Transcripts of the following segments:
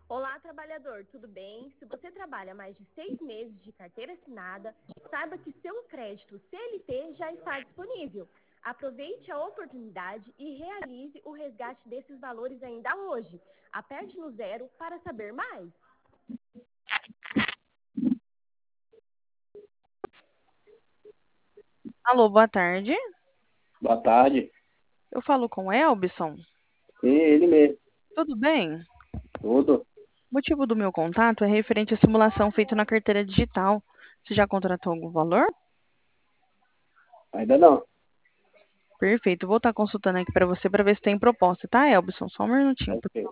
Olá, trabalhador, tudo bem? Se você trabalha mais de 6 meses de carteira assinada, saiba que seu crédito CLT já está disponível. Aproveite a oportunidade e realize o resgate desses valores ainda hoje. Aperte no 0 para saber mais. Alô, boa tarde. Boa tarde. Eu falo com o Elbson. Sim, ele mesmo. Tudo bem? Tudo. O motivo do meu contato é referente à simulação feita na carteira digital. Você já contratou algum valor? Ainda não. Perfeito. Vou estar consultando aqui para você para ver se tem proposta, tá, Elbson? Só um minutinho. Ok.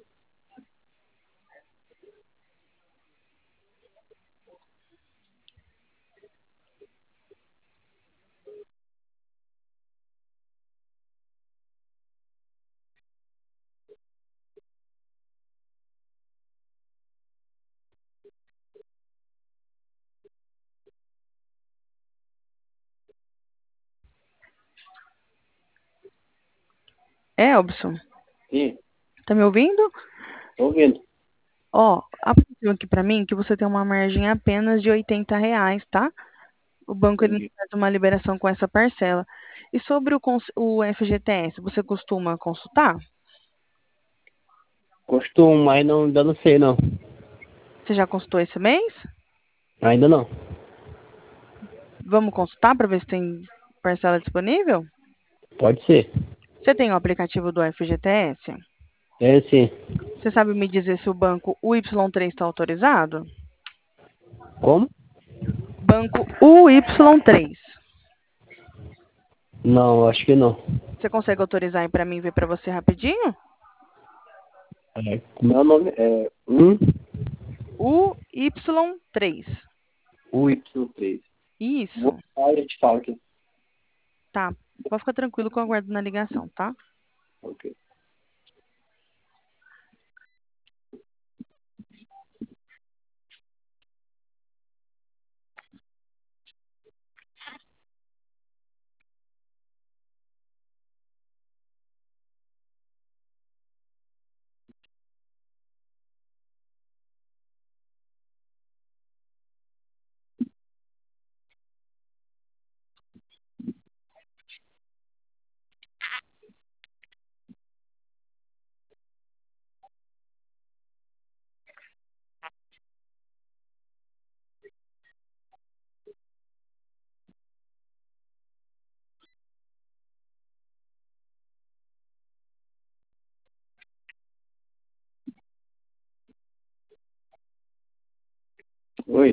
Elbson, Sim, tá me ouvindo? tô ouvindo. Ó, apareceu aqui para mim que você tem uma margem apenas de R$ 80, tá? O banco ele não Entendi. faz uma liberação com essa parcela. E sobre o FGTS, você costuma consultar? Costumo, mas não, ainda não sei, não. Você já consultou esse mês? Ainda não. Vamos consultar para ver se tem parcela disponível? Pode ser. Você tem o aplicativo do FGTS? É sim. Você sabe me dizer se o banco UY3 está autorizado? Como? Banco UY3. Não, acho que não. Você consegue autorizar aí para mim ver para você rapidinho? Como é o nome? UY3. UY3. Isso. Aí a gente fala aqui. Tá. Pode ficar tranquilo que eu aguardo na ligação, tá? Ok. Oi.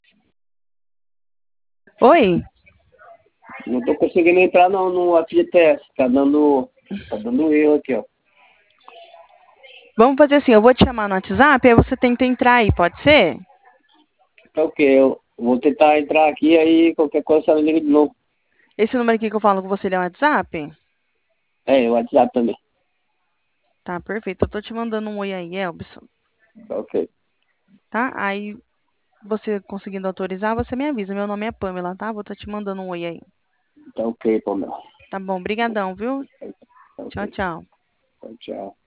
Oi? Não tô conseguindo entrar no FGTS. Tá dando erro aqui, ó. Vamos fazer assim, eu vou te chamar no WhatsApp, aí você tenta entrar aí, pode ser? Tá ok, eu vou tentar entrar aqui, aí qualquer coisa você me liga de novo. Esse número aqui que eu falo com você, ele é o WhatsApp? É, o WhatsApp também. Tá, perfeito. Eu tô te mandando um oi aí, Elbson, Tá ok. tá? Aí você conseguindo autorizar, você me avisa. Meu nome é Pamela, tá? Vou estar te mandando um oi aí. Tá ok, Pamela. Tá bom, brigadão, viu? Tá Tchau, ok. tchau. Tchau.